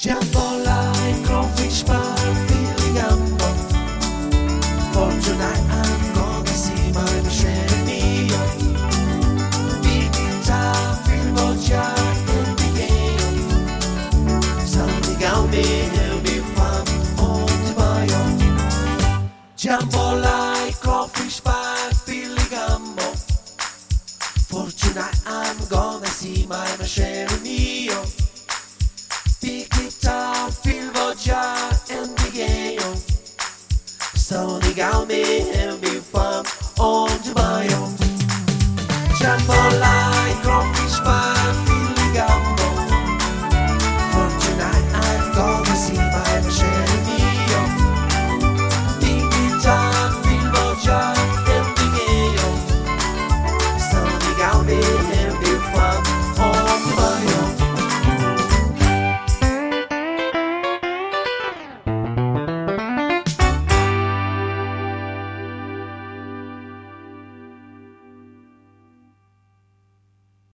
Jambola and crawfish pie, feeling ammo. For tonight I'm gonna see my machine mio. Big guitar, feel voglia and the game. Something out me, it'll be fun on the bio. Jambola and crawfish pie, feeling ammo. For tonight I'm gonna see my machine mio. Big guitar, feel voglia and the game. Something out me, it'll be fun on the bio. Jambola, crawfish pie.